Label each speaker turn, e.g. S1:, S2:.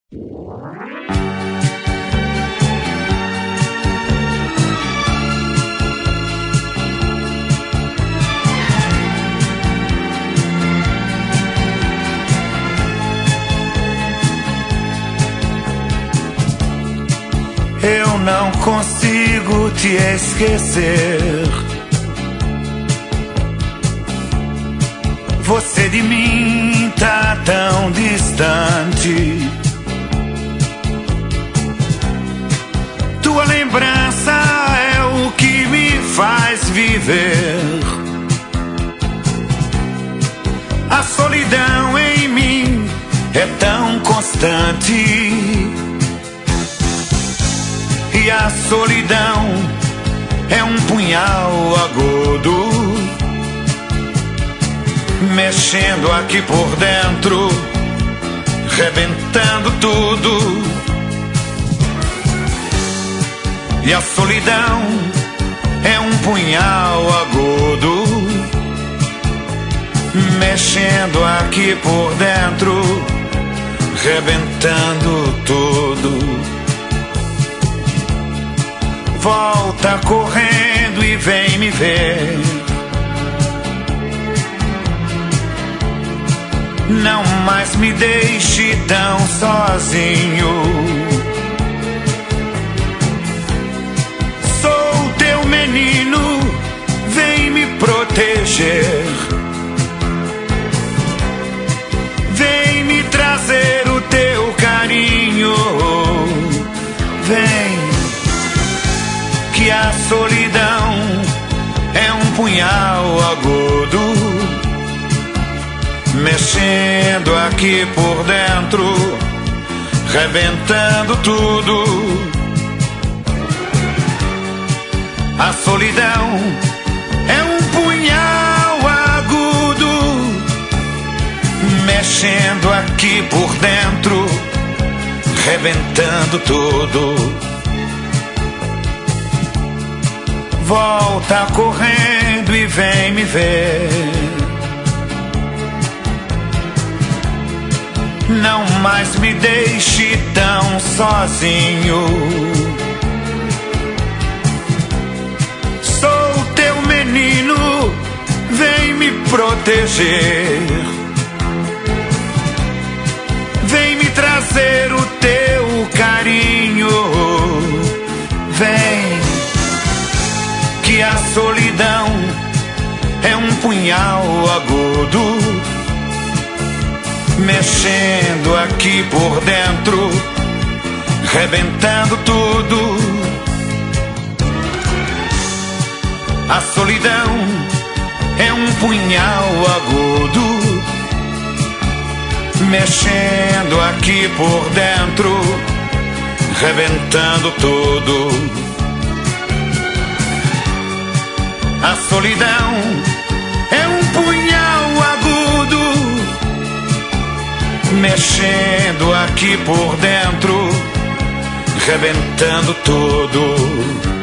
S1: Eu não consigo te esquecer. Você de mim tá tão distante. Tua lembrança é o que me faz viver. A solidão em mim é tão constante. E a solidão é um punhal agudo, mexendo aqui por dentro, rebentando tudo. E a solidão é um punhal agudo, mexendo aqui por dentro, rebentando tudo. Volta correndo e vem me ver. Não mais me deixe tão sozinho. Sou teu menino, vem me proteger. Vem me trazer o teu carinho. Vem, que a solidão é um punhal agudo, mexendo aqui por dentro, rebentando tudo. A solidão é um punhal agudo, mexendo aqui por dentro, rebentando tudo. Volta correndo e vem me ver. Não mais me deixe tão sozinho. Sou teu menino, vem me proteger. Vem me trazer o teu carinho. Vem, que a solidão é um punhal agudo, mexendo aqui por dentro, rebentando tudo. A solidão é um punhal agudo, mexendo aqui por dentro, rebentando tudo. A solidão é um punhal agudo, mexendo aqui por dentro, rebentando tudo.